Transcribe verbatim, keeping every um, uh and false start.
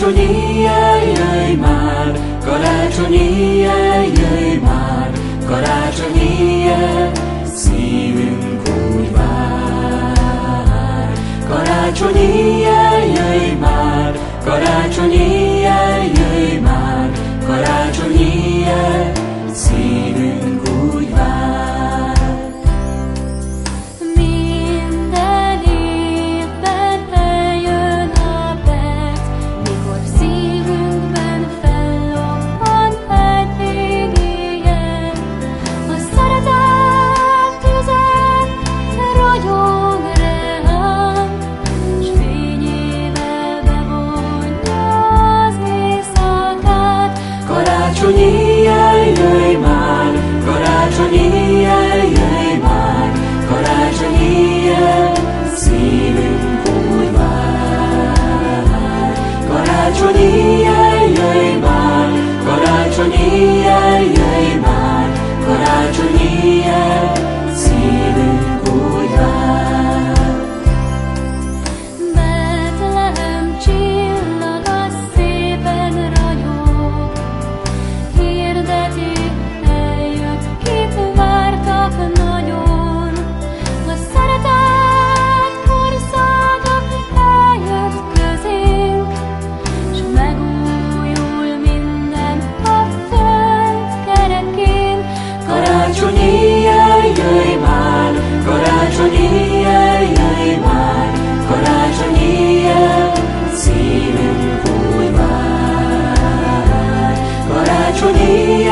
Karácsonyi jel, jöjj már, karácsonyi jel, jöjj már, karácsonyi jel, szívünk úgy vár. Karácsonyi jel, jöjj már, karácsonyi jel, jöjj már, karácsonyi jel, szívünk úgy vár. Minden évben eljön a perc, mikor szívünkben fellobban egy égi jel. A szeretet tüze ragyog ránk, s fényével bevonja az éjszakát. Karácsonyi jel, jöjj már, karácsonyi jel, jöjj már, karácsonyi jel, szívünk úgy vár. Karácsonyi jel, jöjj már, karácsonyi jel, jöjj már, karácsonyi jel, szívünk úgy vár. Betlehem csillaga szépen ragyog, hirdeti, eljött, kit vártak nagyon. A szeretet korszaka eljött közénk, s megújul minden a föld kerekén. Karácsonyi jel, jöjj már, karácsonyi jel, jöjj már, karácsonyi jel, szívünk úgy vár. Karácsonyi